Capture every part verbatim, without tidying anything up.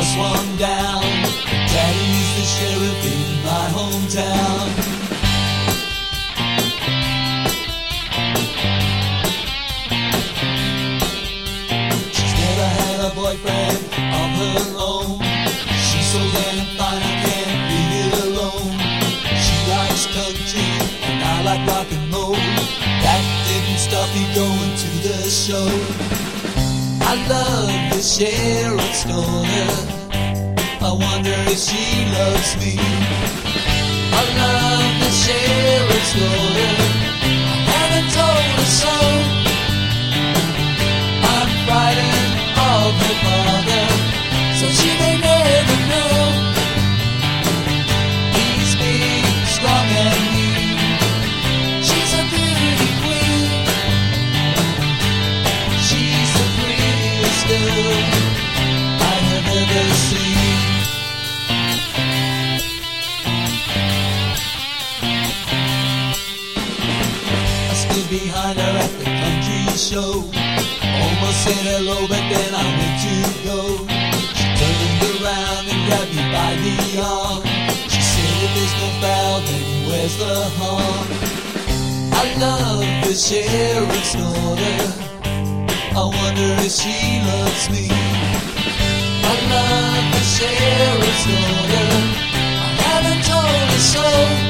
just one down. Daddy's the sheriff in my hometown. She's never had a boyfriend of her own. She's so damn fine I can't leave it alone. She likes country and I like rock and roll. That didn't stop me going to the show. I love the sheriff's daughter. I wonder if she loves me. I love the sheriff's daughter. I haven't told her so. I'm frightened of her father, so she may never know. He's big, strong and mean. She's a beauty queen. She's the prettiest girl I have ever seen. Behind her at the country show, almost said hello, but then I went to go. She turned around and grabbed me by the arm. She said, if there's no foul, then where's the harm? I love the sheriff's daughter. I wonder if she loves me. I love the sheriff's daughter. I haven't told her so.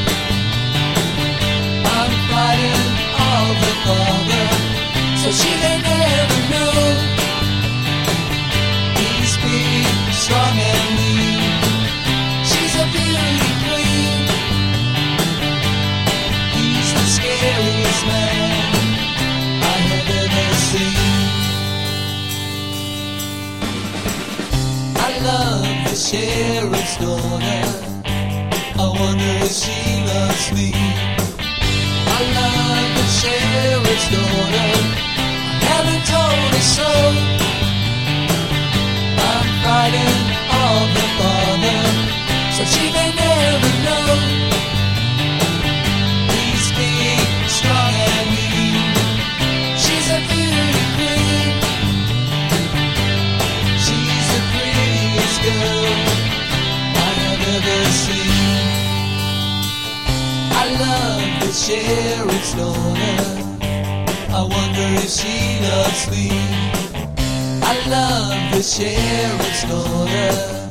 I'm frightened of her father, so she may never know. He's big, strong and mean. She's a beauty queen. He's the scariest man I have ever seen. I love the sheriff's daughter. I wonder if she loves me. I love the sheriff's daughter. I haven't told her so. I'm frightened of her father, so she may never know. He's big, strong and mean. She's a beauty queen. She's the prettiest girl I have ever seen. I love the sheriff's daughter. I wonder if she loves me. I love the sheriff's daughter.